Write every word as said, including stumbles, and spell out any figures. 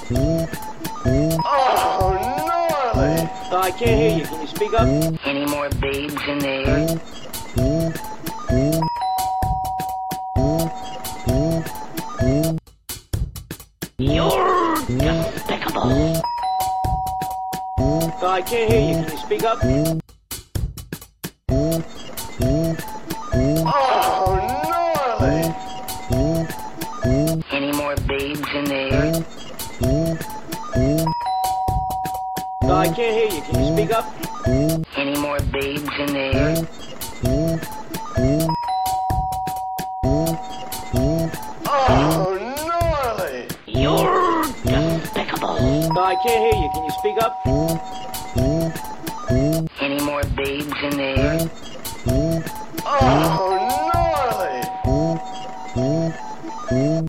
Oh, gnarly! Uh, I can't hear you. Can you speak up? Any more babes in there? You're despicable. Uh, I can't hear you. Can you speak up? Oh, gnarly! Any more babes in there? Uh, I can't hear you. Can you speak up? Any more babes in there? Oh, gnarly! You're despicable. Uh, I can't hear you. Can you speak up? Any more babes in there? Oh,